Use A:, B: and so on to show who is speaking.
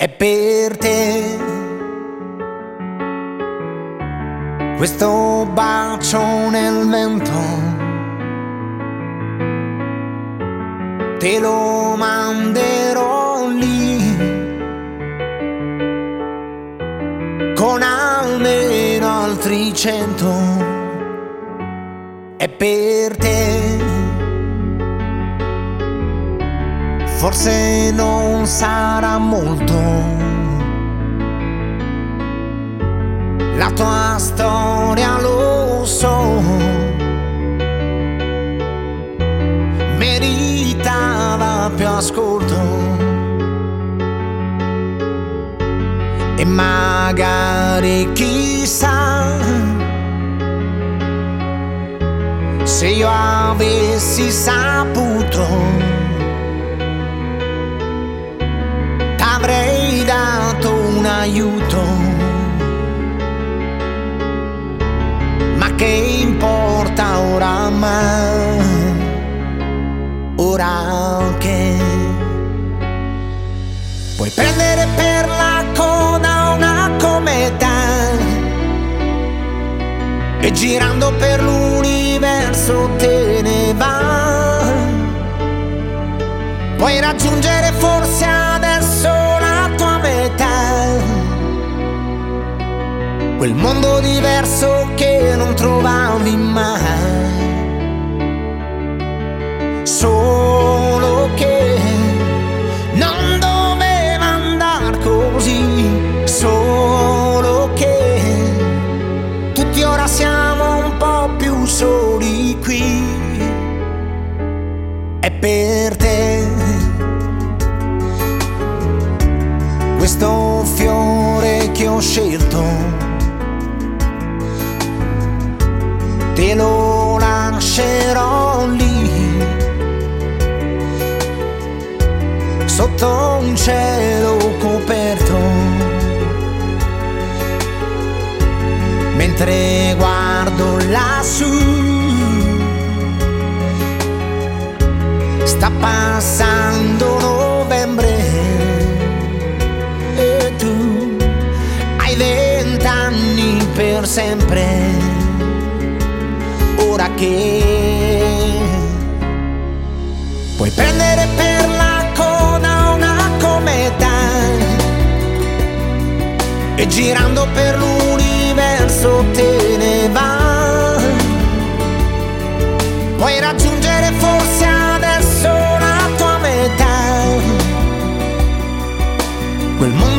A: è per te. Questo bacio nel vento te lo manderò lì, con almeno altri 100, è per te. Forse non sarà molto la tua storia, lo so, meritava più ascolto, e magari chissà se io avessi saputo t'avrei dato un aiuto. Ma che importa oramai, ora che puoi prendere per la coda una cometa e girando per l'universo te ne va. Puoi raggiungere forse adesso la tua metà, quel mondo diverso che non trovavi mai. Solo che non doveva andar così, solo che tutti ora siamo un po' più soli qui. È per te questo fiore che ho scelto, te lo lascerò lì, sotto un cielo coperto, mentre guardo lassù, sta passando novembre e tu hai 20 anni per sempre. Ora che puoi prendere per la coda una cometa e girando per l'universo te ne va. Puoi raggiungere forse adesso la tua metà, quel mondo